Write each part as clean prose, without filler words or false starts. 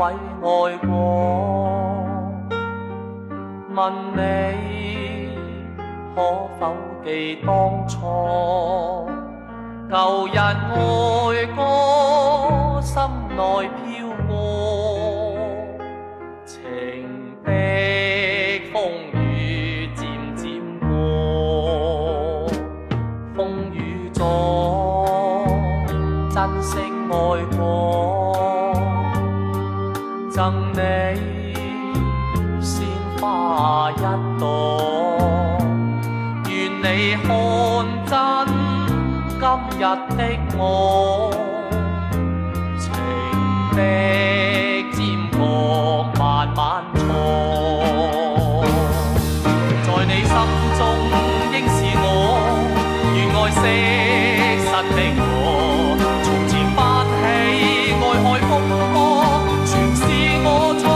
愛過，問你可否記當初，舊日愛歌心內飄過，情的風雨漸漸過，風雨中珍惜愛過，贈你鮮花一朵，願你看真今日的我，情的尖角慢慢錯，在你心中應是我，願愛惜實的我，從前發起愛海風波，全是我錯，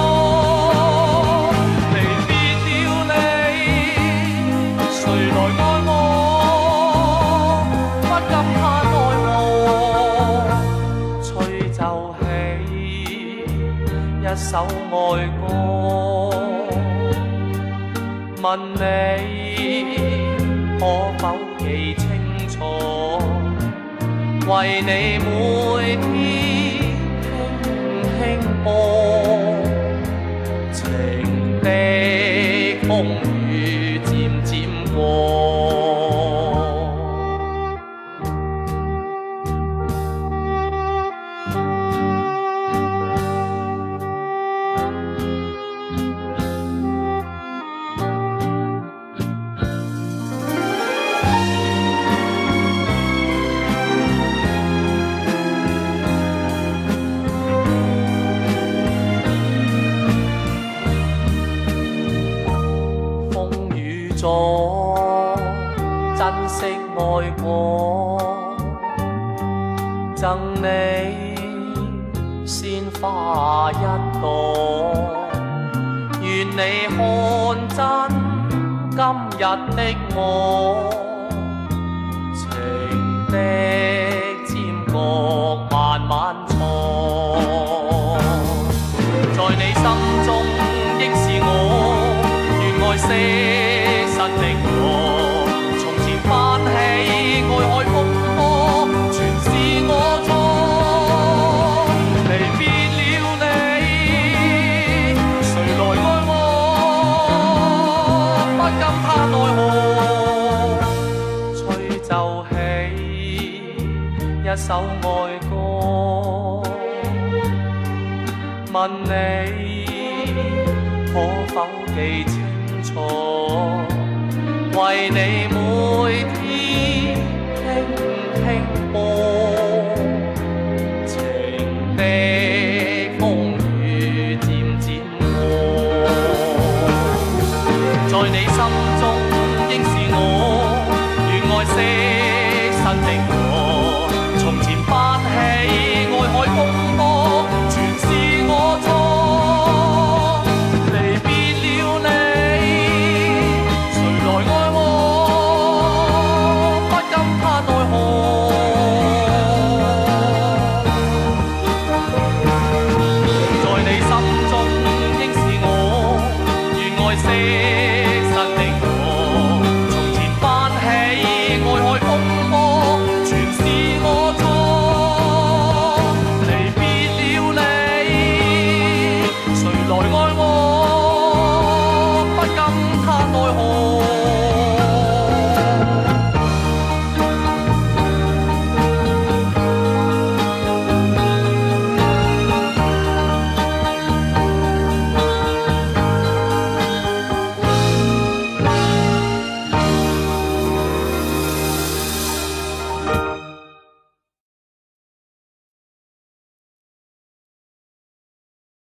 離別了你，誰來愛我？不禁他奈何，吹奏起一首愛歌，問你可否記清楚，為你每天輕輕播，情的風雨漸漸過。珍惜愛過，贈你鮮花一朵，願你看真今日的我，情的尖角慢慢錯，在你心中應是我，願愛惜實的我，從前發起愛海風波，全是我錯，離別了你，誰來愛我？不禁他奈何，吹奏起一首愛歌，問你可否記清楚，為你每天